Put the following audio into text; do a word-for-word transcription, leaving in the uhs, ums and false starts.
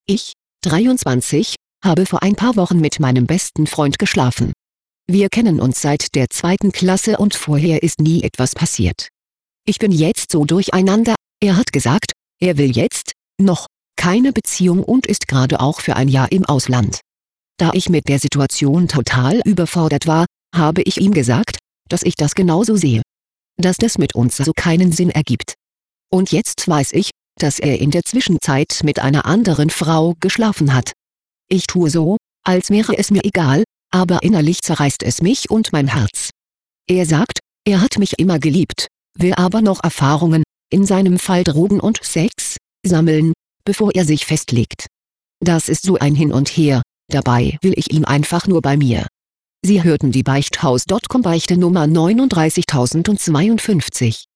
Ich, dreiundzwanzig, habe vor ein paar Wochen mit meinem besten Freund geschlafen. Wir kennen uns seit der zweiten Klasse und vorher ist nie etwas passiert. Ich bin jetzt so durcheinander, er hat gesagt, er will jetzt, noch, keine Beziehung und ist gerade auch für ein Jahr im Ausland. Da ich mit der Situation total überfordert war, habe ich ihm gesagt, dass ich das genauso sehe. Dass das mit uns so keinen Sinn ergibt. Und jetzt weiß ich, dass er in der Zwischenzeit mit einer anderen Frau geschlafen hat. Ich tue so, als wäre es mir egal, aber innerlich zerreißt es mich und mein Herz. Er sagt, er hat mich immer geliebt, will aber noch Erfahrungen, in seinem Fall Drogen und Sex, sammeln, bevor er sich festlegt. Das ist so ein Hin und Her, dabei will ich ihn einfach nur bei mir. Sie hörten die Beichthaus Punkt com Beichte Nummer neununddreißigtausendzweiundfünfzig.